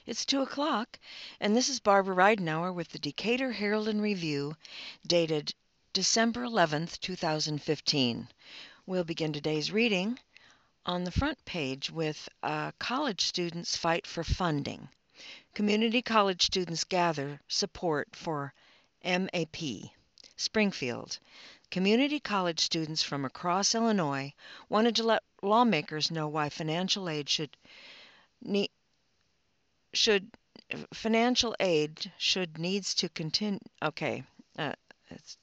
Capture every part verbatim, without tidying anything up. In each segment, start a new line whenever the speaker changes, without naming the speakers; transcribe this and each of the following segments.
It's two o'clock, and this is Barbara Ridenauer with the Decatur Herald and Review, dated December eleventh, two thousand fifteen. We'll begin today's reading on the front page with uh, College Students Fight for Funding. Community college students gather support for M A P. Springfield. Community college students from across Illinois wanted to let lawmakers know why financial aid should need should financial aid should needs to continue. Okay, uh, it's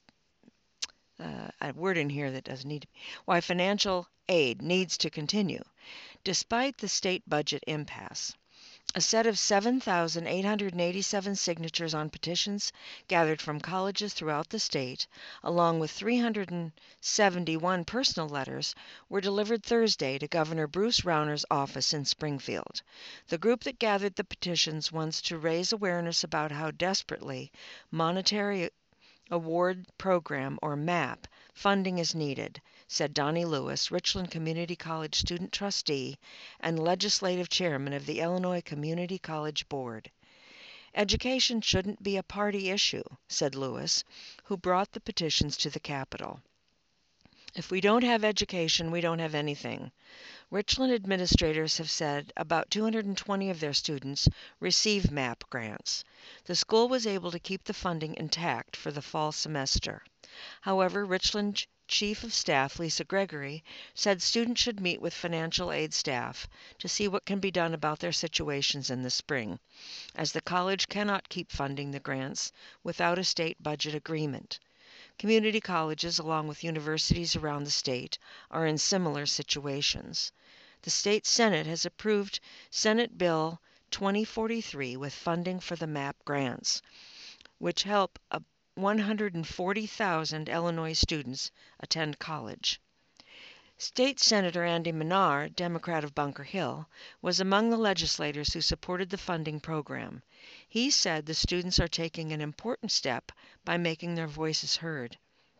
uh, a word in here that doesn't need to be. Why financial aid needs to continue, despite the state budget impasse. A set of seven thousand eight hundred eighty-seven signatures on petitions gathered from colleges throughout the state, along with three hundred seventy-one personal letters, were delivered Thursday to Governor Bruce Rauner's office in Springfield. The group that gathered the petitions wants to raise awareness about how desperately Monetary Award Program, or MAP, funding is needed, said Donnie Lewis, Richland Community College student trustee and legislative chairman of the Illinois Community College Board. Education shouldn't be a party issue, said Lewis, who brought the petitions to the Capitol. If we don't have education, we don't have anything. Richland administrators have said about two hundred twenty of their students receive MAP grants. The school was able to keep the funding intact for the fall semester. However, Richland Chief of Staff Lisa Gregory said students should meet with financial aid staff to see what can be done about their situations in the spring, as the college cannot keep funding the grants without a state budget agreement. Community colleges, along with universities around the state, are in similar situations. The state Senate has approved Senate Bill twenty forty-three with funding for the MAP grants, which help one hundred forty thousand Illinois students attend college. State Senator Andy Menard, Democrat of Bunker Hill, was among the legislators who supported the funding program. He said the students are taking an important step by making their voices heard.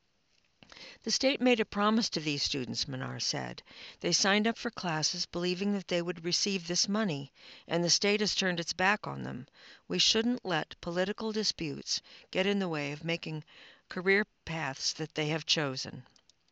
The state made a promise to these students, Menard said. They signed up for classes believing that they would receive this money, and the state has turned its back on them. We shouldn't let political disputes get in the way of making career paths that they have chosen.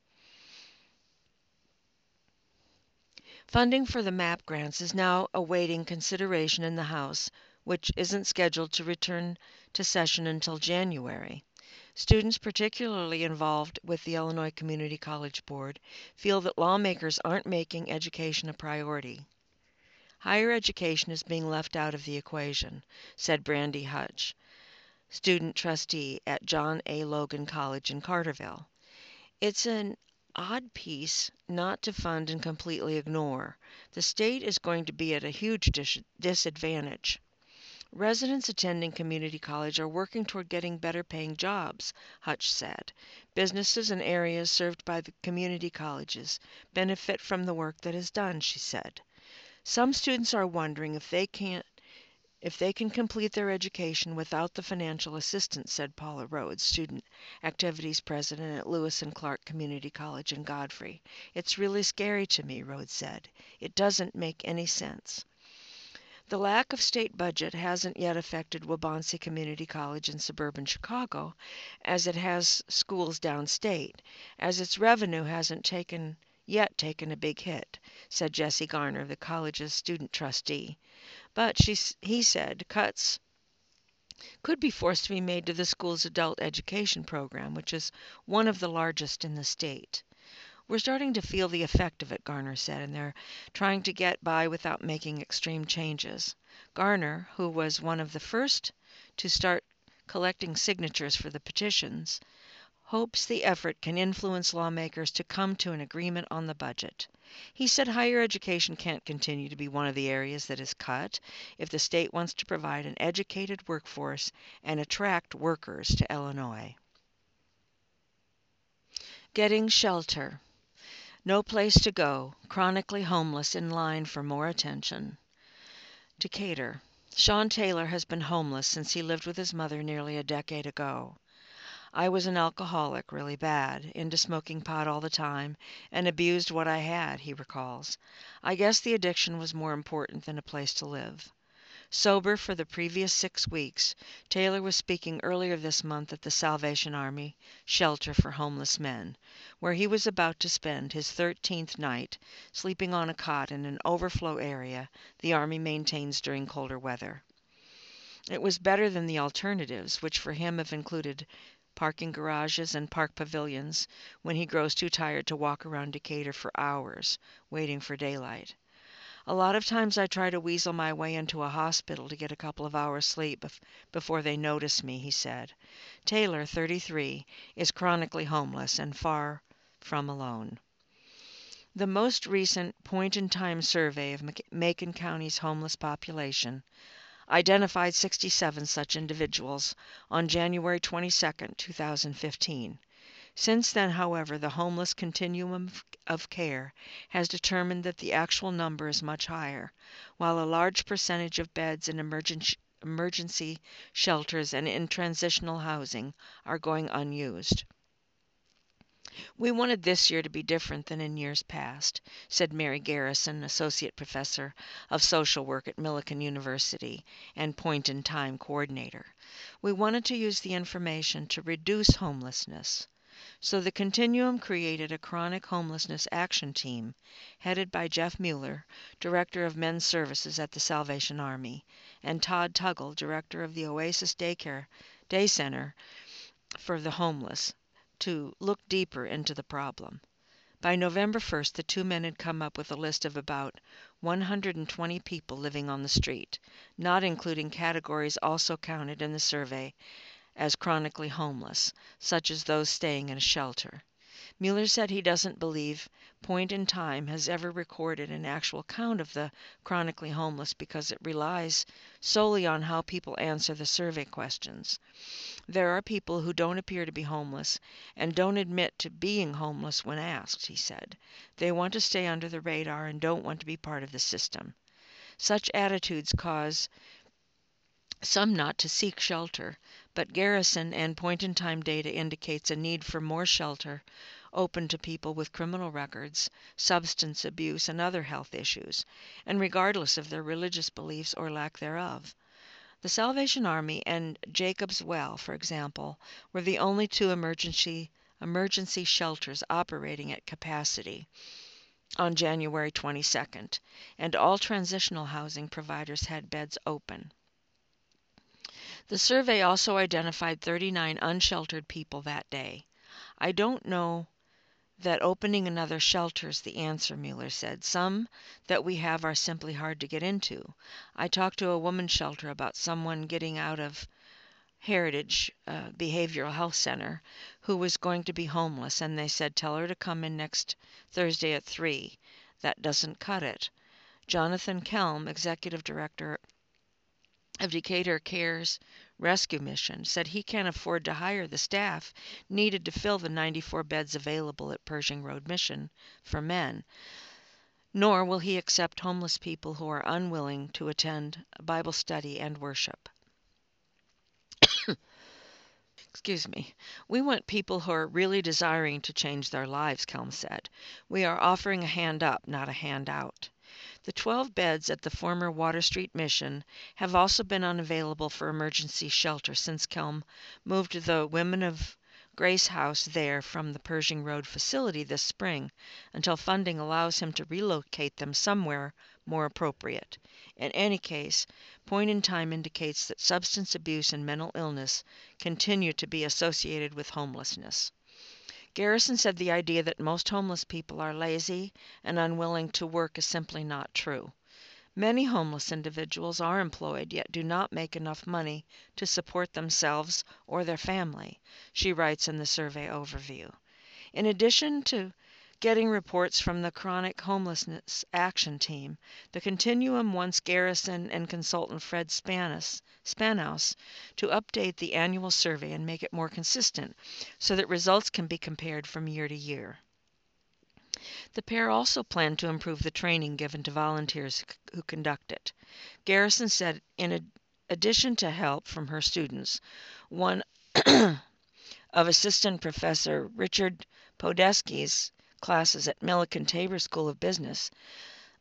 Funding for the MAP grants is now awaiting consideration in the House, which isn't scheduled to return to session until January. Students particularly involved with the Illinois Community College Board feel that lawmakers aren't making education a priority. Higher education is being left out of the equation, said Brandy Hutch, student trustee at John A. Logan College in Carterville. It's an odd piece not to fund and completely ignore. The state is going to be at a huge dis- disadvantage. Residents attending community college are working toward getting better paying jobs, Hutch said. Businesses and areas served by the community colleges benefit from the work that is done, she said. Some students are wondering if they can't if they can complete their education without the financial assistance, said Paula Rhodes, student activities president at Lewis and Clark Community College in Godfrey. It's really scary to me, Rhodes said. It doesn't make any sense. The lack of state budget hasn't yet affected Waubonsee Community College in suburban Chicago, as it has schools downstate, as its revenue hasn't taken yet taken a big hit, said Jesse Garner, the college's student trustee. But she, he said cuts could be forced to be made to the school's adult education program, which is one of the largest in the state. We're starting to feel the effect of it, Garner said, and they're trying to get by without making extreme changes. Garner, who was one of the first to start collecting signatures for the petitions, hopes the effort can influence lawmakers to come to an agreement on the budget. He said higher education can't continue to be one of the areas that is cut if the state wants to provide an educated workforce and attract workers to Illinois. Getting shelter. No place to go, chronically homeless in line for more attention. Decatur. Sean Taylor has been homeless since he lived with his mother nearly a decade ago. I was an alcoholic, really bad, into smoking pot all the time, and abused what I had, he recalls. I guess the addiction was more important than a place to live. Sober for the previous six weeks, Taylor was speaking earlier this month at the Salvation Army Shelter for Homeless Men, where he was about to spend his thirteenth night sleeping on a cot in an overflow area the Army maintains during colder weather. It was better than the alternatives, which for him have included parking garages and park pavilions when he grows too tired to walk around Decatur for hours, waiting for daylight. A lot of times I try to weasel my way into a hospital to get a couple of hours sleep bef- before they notice me, he said. Taylor, thirty-three, is chronically homeless and far from alone. The most recent point-in-time survey of Macon County's homeless population identified sixty-seven such individuals on January twenty-second, two thousand fifteen. Since then, however, the homeless continuum of care has determined that the actual number is much higher, while a large percentage of beds in emergency, emergency shelters and in transitional housing are going unused. We wanted this year to be different than in years past, said Mary Garrison, Associate Professor of Social Work at Millikan University and Point in Time Coordinator. We wanted to use the information to reduce homelessness. So the Continuum created a chronic homelessness action team headed by Jeff Mueller, Director of Men's Services at the Salvation Army, and Todd Tuggle, Director of the Oasis Daycare Day Center for the Homeless, to look deeper into the problem. By November first, the two men had come up with a list of about one hundred twenty people living on the street, not including categories also counted in the survey as chronically homeless, such as those staying in a shelter. Mueller said he doesn't believe Point in Time has ever recorded an actual count of the chronically homeless because it relies solely on how people answer the survey questions. There are people who don't appear to be homeless and don't admit to being homeless when asked, he said. They want to stay under the radar and don't want to be part of the system. Such attitudes cause some not to seek shelter, but Garrison and point-in-time data indicates a need for more shelter open to people with criminal records, substance abuse, and other health issues, and regardless of their religious beliefs or lack thereof. The Salvation Army and Jacob's Well, for example, were the only two emergency emergency shelters operating at capacity on January twenty-second, and all transitional housing providers had beds open. The survey also identified thirty-nine unsheltered people that day. I don't know that opening another shelter is the answer, Mueller said. Some that we have are simply hard to get into. I talked to a women's shelter about someone getting out of Heritage uh, Behavioral Health Center who was going to be homeless, and they said, tell her to come in next Thursday at three. That doesn't cut it. Jonathan Kelm, Executive Director of Decatur Cares Rescue Mission, said he can't afford to hire the staff needed to fill the ninety-four beds available at Pershing Road Mission for men, nor will he accept homeless people who are unwilling to attend Bible study and worship. Excuse me. We want people who are really desiring to change their lives, Kelm said. We are offering a hand up, not a handout. The twelve beds at the former Water Street Mission have also been unavailable for emergency shelter since Kelm moved to the Women of Grace House there from the Pershing Road facility this spring, until funding allows him to relocate them somewhere more appropriate. In any case, Point in Time indicates that substance abuse and mental illness continue to be associated with homelessness. Garrison said the idea that most homeless people are lazy and unwilling to work is simply not true. Many homeless individuals are employed yet do not make enough money to support themselves or their family, she writes in the survey overview. In addition to getting reports from the Chronic Homelessness Action Team, the Continuum wants Garrison and consultant Fred Spanos, Spanos to update the annual survey and make it more consistent so that results can be compared from year to year. The pair also plan to improve the training given to volunteers who conduct it. Garrison said in addition to help from her students, one of Assistant Professor Richard Podesky's classes at Millikan Tabor School of Business,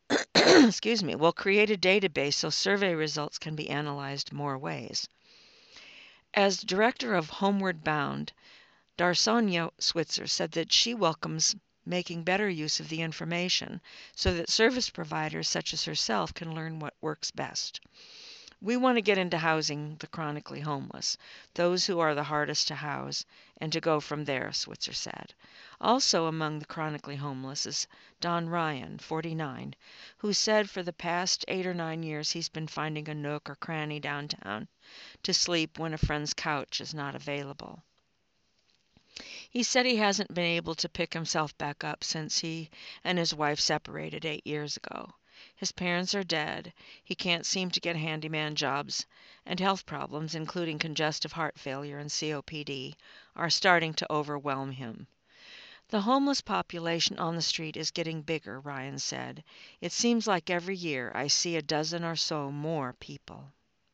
excuse me, will create a database so survey results can be analyzed more ways. As director of Homeward Bound, Darsonia Switzer said that she welcomes making better use of the information so that service providers such as herself can learn what works best. We want to get into housing the chronically homeless, those who are the hardest to house, and to go from there, Switzer said. Also among the chronically homeless is Don Ryan, forty-nine, who said for the past eight or nine years he's been finding a nook or cranny downtown to sleep when a friend's couch is not available. He said he hasn't been able to pick himself back up since he and his wife separated eight years ago. His parents are dead, he can't seem to get handyman jobs, and health problems, including congestive heart failure and C O P D, are starting to overwhelm him. The homeless population on the street is getting bigger, Ryan said. It seems like every year I see a dozen or so more people.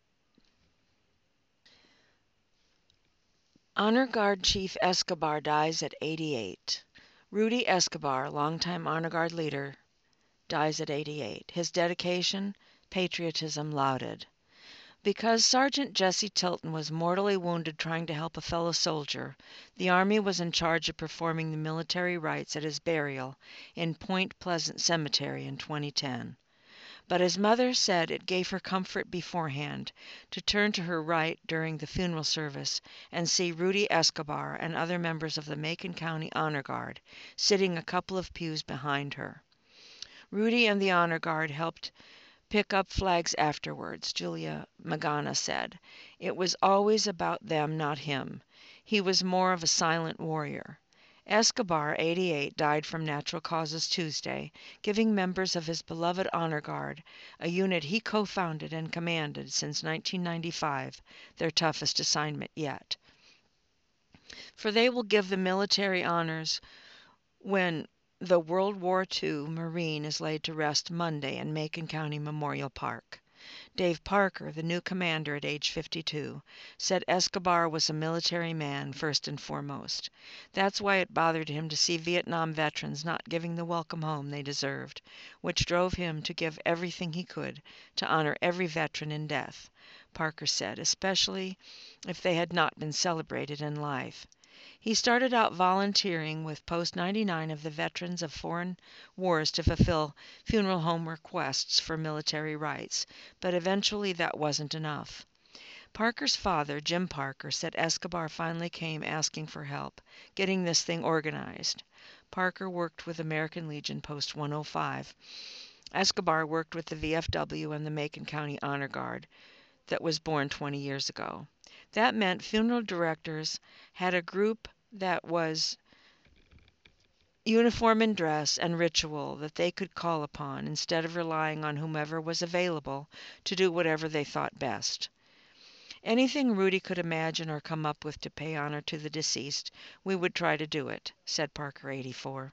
Honor Guard Chief Escobar dies at eighty-eight. Rudy Escobar, longtime Honor Guard leader, dies at eighty-eight. His dedication, patriotism lauded. Because Sergeant Jesse Tilton was mortally wounded trying to help a fellow soldier, the Army was in charge of performing the military rites at his burial in Point Pleasant Cemetery in twenty ten. But his mother said it gave her comfort beforehand to turn to her right during the funeral service and see Rudy Escobar and other members of the Macon County Honor Guard sitting a couple of pews behind her. Rudy and the Honor Guard helped pick up flags afterwards, Julia Magana said. It was always about them, not him. He was more of a silent warrior. Escobar, eighty-eight, died from natural causes Tuesday, giving members of his beloved Honor Guard, a unit he co-founded and commanded since nineteen ninety-five, their toughest assignment yet. For they will give the military honors when the World War Two Marine is laid to rest Monday in Macon County Memorial Park. Dave Parker, the new commander at age fifty-two, said Escobar was a military man first and foremost. That's why it bothered him to see Vietnam veterans not giving the welcome home they deserved, which drove him to give everything he could to honor every veteran in death, Parker said, especially if they had not been celebrated in life. He started out volunteering with Post ninety-nine of the Veterans of Foreign Wars to fulfill funeral home requests for military rites, but eventually that wasn't enough. Parker's father, Jim Parker, said Escobar finally came asking for help getting this thing organized. Parker worked with American Legion Post one oh five. Escobar worked with the V F W and the Macon County Honor Guard that was born twenty years ago. That meant funeral directors had a group that was uniform in dress and ritual that they could call upon instead of relying on whomever was available to do whatever they thought best. Anything Rudy could imagine or come up with to pay honor to the deceased, we would try to do it, said Parker, eighty-four.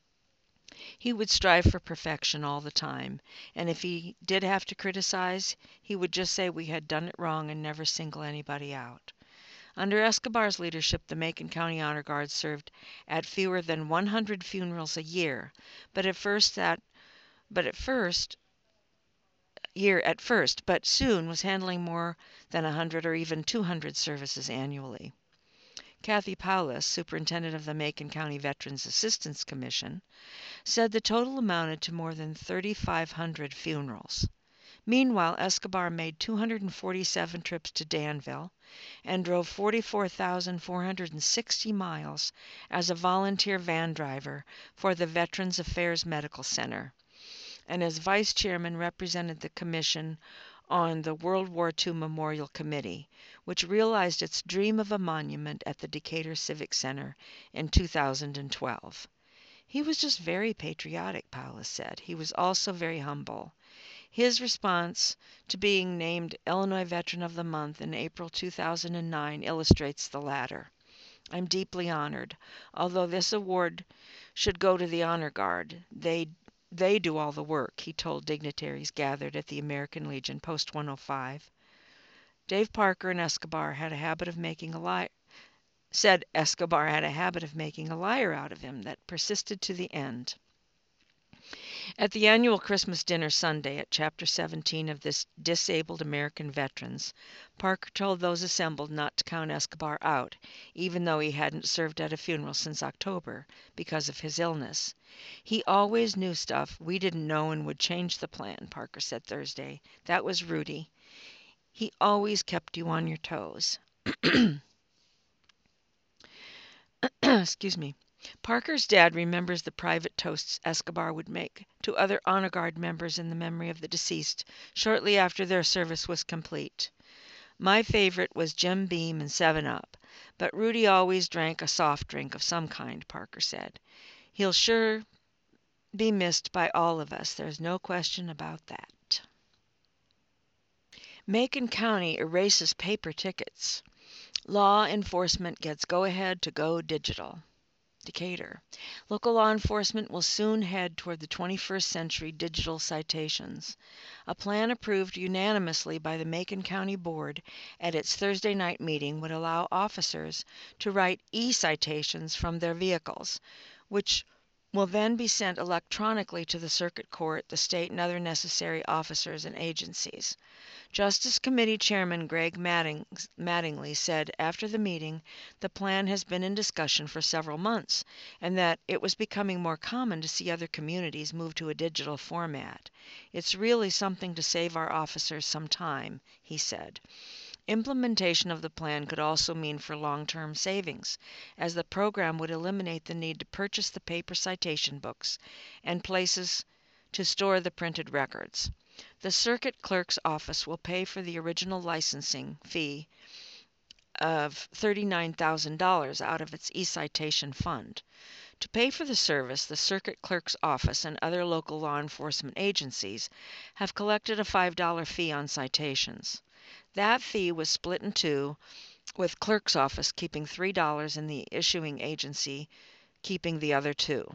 He would strive for perfection all the time, and if he did have to criticize, he would just say we had done it wrong and never single anybody out. Under Escobar's leadership, the Macon County Honor Guard served at fewer than one hundred funerals a year, but at first that, but at first, year at first, but soon was handling more than one hundred or even two hundred services annually. Kathy Paulus, superintendent of the Macon County Veterans Assistance Commission, said the total amounted to more than thirty-five hundred funerals. Meanwhile, Escobar made two hundred forty-seven trips to Danville and drove forty-four thousand four hundred sixty miles as a volunteer van driver for the Veterans Affairs Medical Center, and as vice chairman represented the commission on the World War Two Memorial Committee, which realized its dream of a monument at the Decatur Civic Center in two thousand twelve. He was just very patriotic, Paulus said. He was also very humble. His response to being named Illinois Veteran of the Month in April two thousand nine illustrates the latter. I'm deeply honored. Although this award should go to the Honor Guard, they they do all the work, he told dignitaries gathered at the American Legion Post one oh five. Dave Parker and Escobar had a habit of making a lie said Escobar had a habit of making a liar out of him that persisted to the end. At the annual Christmas dinner Sunday at Chapter seventeen of this Disabled American Veterans, Parker told those assembled not to count Escobar out, even though he hadn't served at a funeral since October because of his illness. He always knew stuff we didn't know and would change the plan, Parker said Thursday. That was Rudy. He always kept you on your toes. Excuse me. Parker's dad remembers the private toasts Escobar would make to other honor guard members in the memory of the deceased shortly after their service was complete. My favorite was Jim Beam and seven up, but Rudy always drank a soft drink of some kind, Parker said. He'll sure be missed by all of us. There's no question about that. Macon County erases paper tickets. Law enforcement gets go-ahead to go digital. Decatur. Local law enforcement will soon head toward the twenty-first century digital citations. A plan approved unanimously by the Macon County Board at its Thursday night meeting would allow officers to write e-citations from their vehicles, which will then be sent electronically to the circuit court, the state, and other necessary officers and agencies. Justice Committee Chairman Greg Mattings, Mattingly said after the meeting the plan has been in discussion for several months and that it was becoming more common to see other communities move to a digital format. It's really something to save our officers some time, he said. Implementation of the plan could also mean for long-term savings, as the program would eliminate the need to purchase the paper citation books and places to store the printed records. The circuit clerk's office will pay for the original licensing fee of thirty-nine thousand dollars out of its e-citation fund. To pay for the service, the circuit clerk's office and other local law enforcement agencies have collected a five dollar fee on citations. That fee was split in two, with clerk's office keeping three dollars and the issuing agency keeping the other two.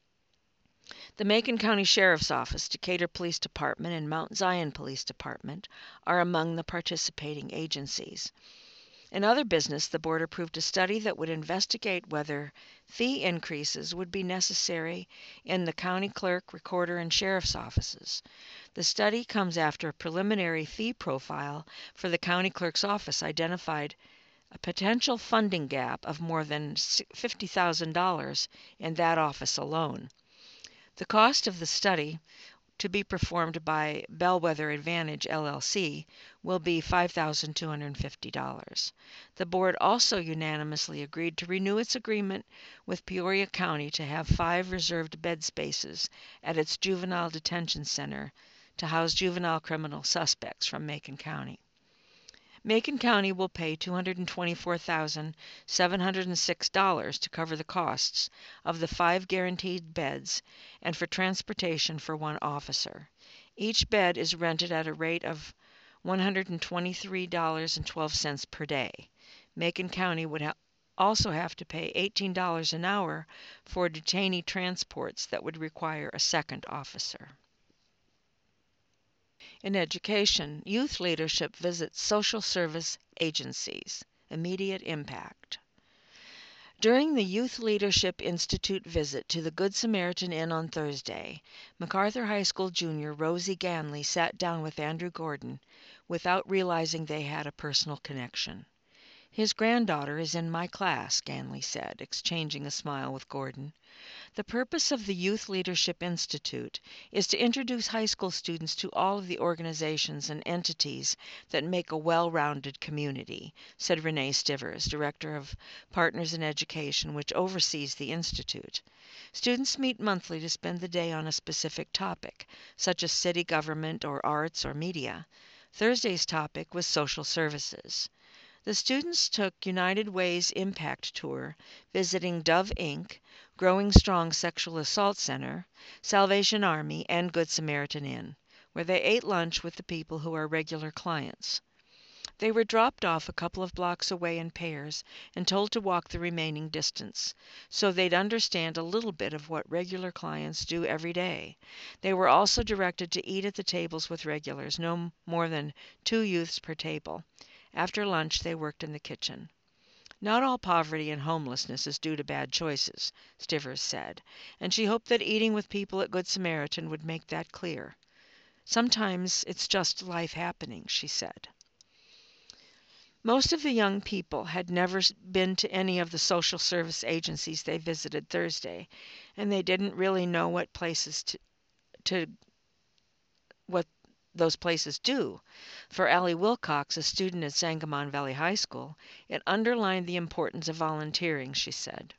The Macon County Sheriff's Office, Decatur Police Department, and Mount Zion Police Department are among the participating agencies. In other business, the board approved a study that would investigate whether fee increases would be necessary in the county clerk, recorder, and sheriff's offices. The study comes after a preliminary fee profile for the county clerk's office identified a potential funding gap of more than fifty thousand dollars in that office alone. The cost of the study, to be performed by Bellwether Advantage L L C, will be five thousand two hundred fifty dollars. The board also unanimously agreed to renew its agreement with Peoria County to have five reserved bed spaces at its juvenile detention center to house juvenile criminal suspects from Macon County. Macon County will pay two hundred twenty-four thousand seven hundred six dollars to cover the costs of the five guaranteed beds and for transportation for one officer. Each bed is rented at a rate of one hundred twenty-three dollars and twelve cents per day. Macon County would ha- also have to pay eighteen dollars an hour for detainee transports that would require a second officer. In education, youth leadership visits social service agencies. Immediate impact. During the Youth Leadership Institute visit to the Good Samaritan Inn on Thursday, MacArthur High School junior Rosie Ganley sat down with Andrew Gordon without realizing they had a personal connection. His granddaughter is in my class, Ganley said, exchanging a smile with Gordon. The purpose of the Youth Leadership Institute is to introduce high school students to all of the organizations and entities that make a well-rounded community, said Renee Stivers, Director of Partners in Education, which oversees the Institute. Students meet monthly to spend the day on a specific topic, such as city government or arts or media. Thursday's topic was social services. The students took United Way's Impact Tour, visiting Dove Incorporated, Growing Strong Sexual Assault Center, Salvation Army, and Good Samaritan Inn, where they ate lunch with the people who are regular clients. They were dropped off a couple of blocks away in pairs and told to walk the remaining distance, so they'd understand a little bit of what regular clients do every day. They were also directed to eat at the tables with regulars, no more than two youths per table. After lunch, they worked in the kitchen. Not all poverty and homelessness is due to bad choices, Stivers said, and she hoped that eating with people at Good Samaritan would make that clear. Sometimes it's just life happening, she said. Most of the young people had never been to any of the social service agencies they visited Thursday, and they didn't really know what places to, to what those places do. For Allie Wilcox, a student at Sangamon Valley High School, it underlined the importance of volunteering, she said.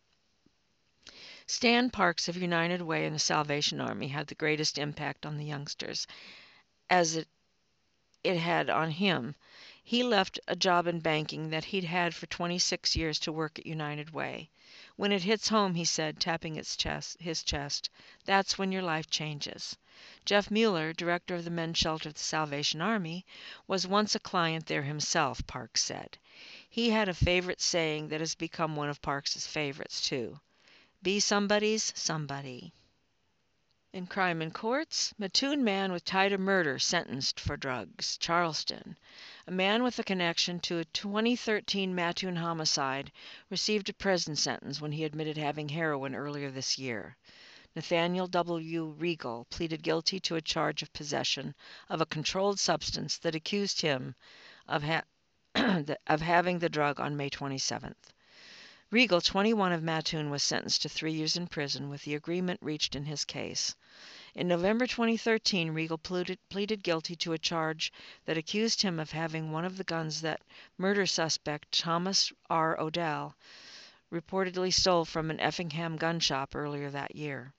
Stan Parks of United Way and the Salvation Army had the greatest impact on the youngsters, as it, it had on him. He left a job in banking that he'd had for twenty-six years to work at United Way. When it hits home, he said, tapping its chest, his chest, that's when your life changes. Jeff Mueller, director of the men's shelter at the Salvation Army, was once a client there himself, Parks said. He had a favorite saying that has become one of Parks's favorites, too. Be somebody's somebody. In crime and courts, Mattoon man with tie to murder sentenced for drugs, Charleston. A man with a connection to a twenty thirteen Mattoon homicide received a prison sentence when he admitted having heroin earlier this year. Nathaniel W. Regal pleaded guilty to a charge of possession of a controlled substance that accused him of, ha- of having the drug on May twenty-seventh. Regal, twenty-one, of Mattoon, was sentenced to three years in prison with the agreement reached in his case. In November twenty thirteen, Regal pleaded, pleaded guilty to a charge that accused him of having one of the guns that murder suspect Thomas R. Odell reportedly stole from an Effingham gun shop earlier that year.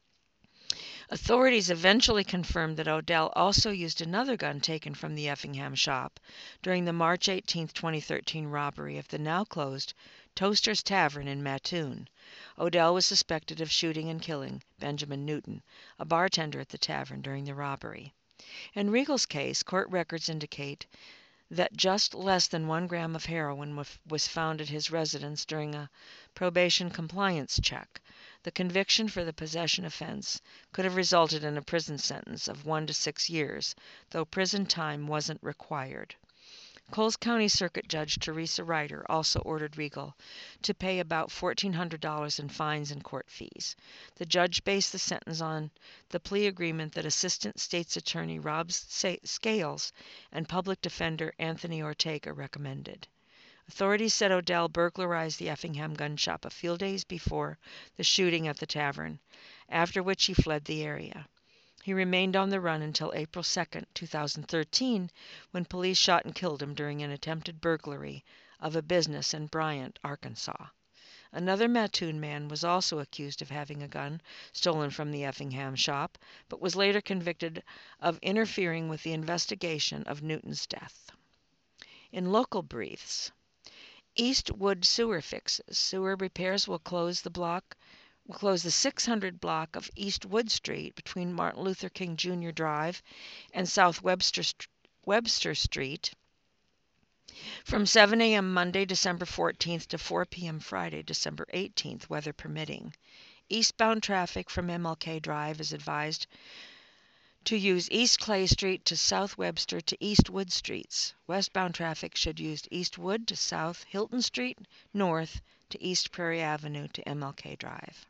Authorities eventually confirmed that Odell also used another gun taken from the Effingham shop during the March eighteenth, twenty thirteen robbery of the now-closed Toaster's Tavern in Mattoon. Odell was suspected of shooting and killing Benjamin Newton, a bartender at the tavern, during the robbery. In Regal's case, court records indicate that just less than one gram of heroin was found at his residence during a probation compliance check. The conviction for the possession offense could have resulted in a prison sentence of one to six years, though prison time wasn't required. Coles County Circuit Judge Teresa Ryder also ordered Regal to pay about fourteen hundred dollars in fines and court fees. The judge based the sentence on the plea agreement that Assistant State's Attorney Rob Scales and Public Defender Anthony Ortega recommended. Authorities said Odell burglarized the Effingham gun shop a few days before the shooting at the tavern, after which he fled the area. He remained on the run until April second, two thousand thirteen, when police shot and killed him during an attempted burglary of a business in Bryant, Arkansas. Another Mattoon man was also accused of having a gun stolen from the Effingham shop, but was later convicted of interfering with the investigation of Newton's death. In local briefs, Eastwood sewer fixes. Sewer repairs will close the block will close the six hundred block of East Wood Street between Martin Luther King Junior Drive and South Webster, Webster Street from seven a.m. Monday, December fourteenth to four p.m. Friday, December eighteenth, weather permitting. Eastbound traffic from M L K Drive is advised to use East Clay Street to South Webster to East Wood Streets. Westbound traffic should use East Wood to South Hilton Street, north to East Prairie Avenue to M L K Drive.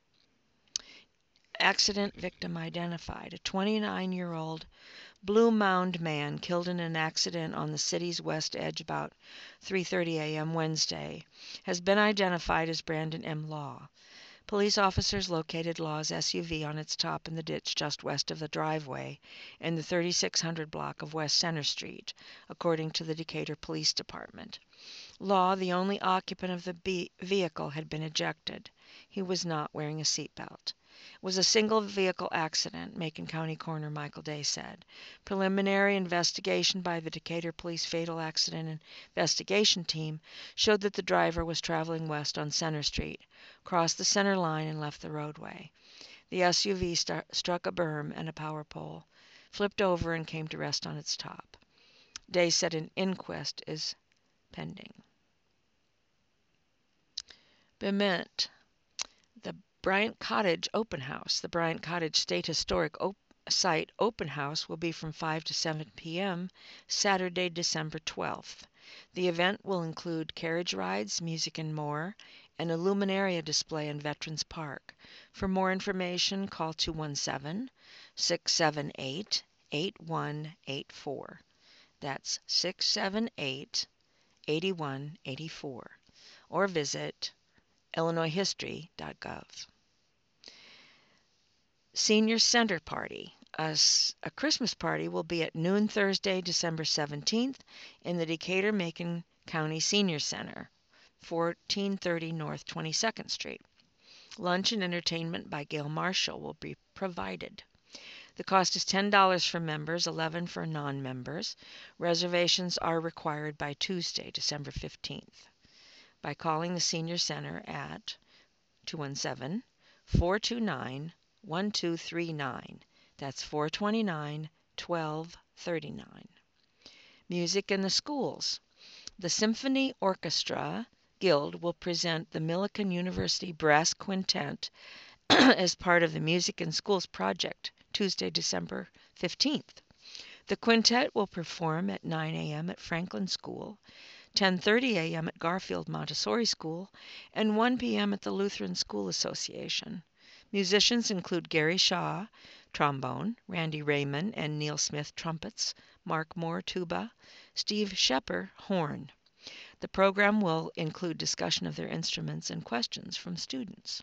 Accident victim identified. A twenty-nine-year-old Blue Mound man killed in an accident on the city's west edge about three thirty a.m. Wednesday has been identified as Brandon M. Law. Police officers located Law's S U V on its top in the ditch just west of the driveway in the thirty-six hundred block of West Center Street, according to the Decatur Police Department. Law, the only occupant of the vehicle, had been ejected. He was not wearing a seatbelt. It was a single-vehicle accident, Macon County Coroner Michael Day said. Preliminary investigation by the Decatur Police Fatal Accident Investigation Team showed that the driver was traveling west on Center Street, crossed the center line, and left the roadway. The S U V st- struck a berm and a power pole, flipped over, and came to rest on its top. Day said an inquest is pending. Bement. The Bryant Cottage Open House. The Bryant Cottage State Historic op- Site Open House will be from five to seven p.m. Saturday, December twelfth. The event will include carriage rides, music, and more, and a luminaria display in Veterans Park. For more information, call two one seven, six seven eight, eight one eight four. That's six seven eight, eight one eight four, or visit illinois history dot gov. Senior Center Party. A, a Christmas party will be at noon Thursday, December seventeenth in the Decatur-Macon County Senior Center, fourteen thirty North twenty-second Street. Lunch and entertainment by Gail Marshall will be provided. The cost is ten dollars for members, eleven dollars for non-members. Reservations are required by Tuesday, December fifteenth, by calling the Senior Center at two one seven, four two nine, one two three nine. That's four two nine, one two three nine. Music in the schools. The Symphony Orchestra Guild will present the Millikan University Brass Quintet as part of the Music in Schools project, Tuesday, December fifteenth. The quintet will perform at nine a.m. at Franklin School, ten thirty a.m. at Garfield Montessori School, and one p.m. at the Lutheran School Association. Musicians include Gary Shaw, trombone, Randy Raymond and Neil Smith, trumpets, Mark Moore, tuba, Steve Shepper, horn. The program will include discussion of their instruments and questions from students.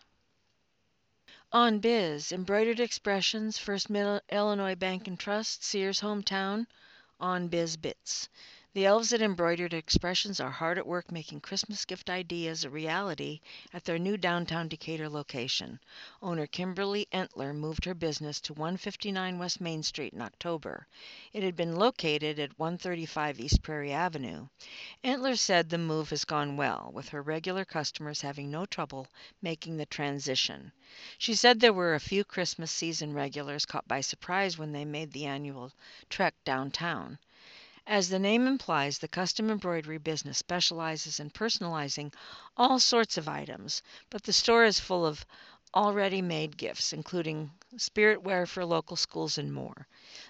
On Biz, Embroidered Expressions, First Mid-Illinois Bank and Trust, Sears Hometown, On Biz Bits. The elves at Embroidered Expressions are hard at work making Christmas gift ideas a reality at their new downtown Decatur location. Owner Kimberly Entler moved her business to one fifty-nine West Main Street in October. It had been located at one thirty-five East Prairie Avenue. Entler said the move has gone well, with her regular customers having no trouble making the transition. She said there were a few Christmas season regulars caught by surprise when they made the annual trek downtown. As the name implies, the custom embroidery business specializes in personalizing all sorts of items, but the store is full of already made gifts, including spiritware for local schools and more.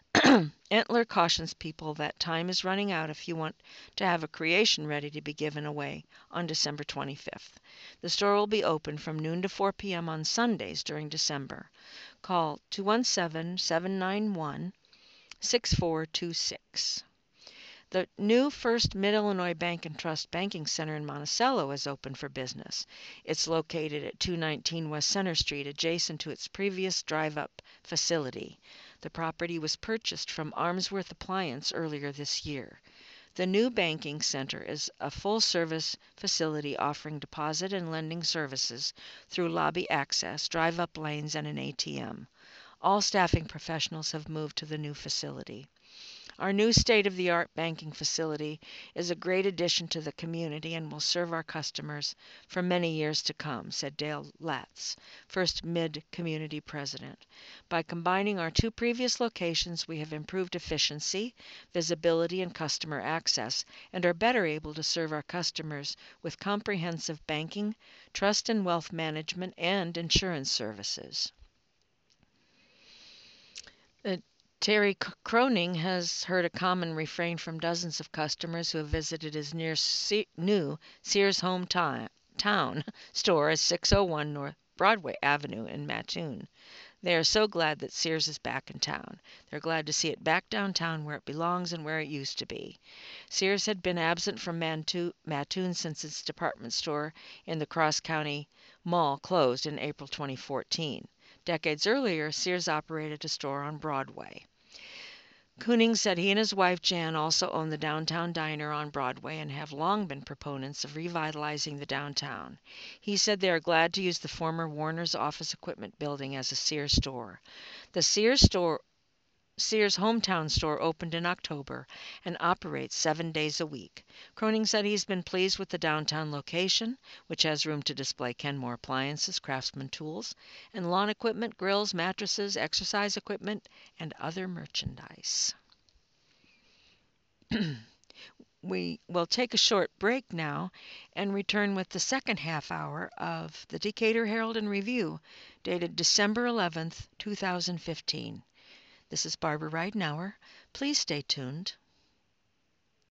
Entler cautions people that time is running out if you want to have a creation ready to be given away on December twenty-fifth. The store will be open from noon to four p.m. on Sundays during December. Call two one seven, seven nine one, six four two six. The new First Mid-Illinois Bank and Trust Banking Center in Monticello is open for business. It's located at two nineteen West Center Street, adjacent to its previous drive-up facility. The property was purchased from Armsworth Appliance earlier this year. The new banking center is a full-service facility offering deposit and lending services through lobby access, drive-up lanes, and an A T M. All staffing professionals have moved to the new facility. Our new state-of-the-art banking facility is a great addition to the community and will serve our customers for many years to come, said Dale Latz, First Mid Community President. By combining our two previous locations, we have improved efficiency, visibility, and customer access, and are better able to serve our customers with comprehensive banking, trust and wealth management, and insurance services. Uh, Terry Croning has heard a common refrain from dozens of customers who have visited his near Se- new Sears Hometown store at six oh one North Broadway Avenue in Mattoon. They are so glad that Sears is back in town. They're glad to see it back downtown where it belongs and where it used to be. Sears had been absent from Mattoon since its department store in the Cross County Mall closed in April twenty fourteen. Decades earlier, Sears operated a store on Broadway. Kooning said he and his wife Jan also own the Downtown Diner on Broadway and have long been proponents of revitalizing the downtown. He said they are glad to use the former Warner's Office Equipment building as a Sears store. The Sears store Sears Hometown store opened in October and operates seven days a week. Croning said he's been pleased with the downtown location, which has room to display Kenmore appliances, Craftsman tools, and lawn equipment, grills, mattresses, exercise equipment, and other merchandise. We will take a short break now and return with the second half hour of the Decatur Herald and Review, dated December eleventh, two thousand fifteen. This is Barbara Ridenour. Please stay tuned.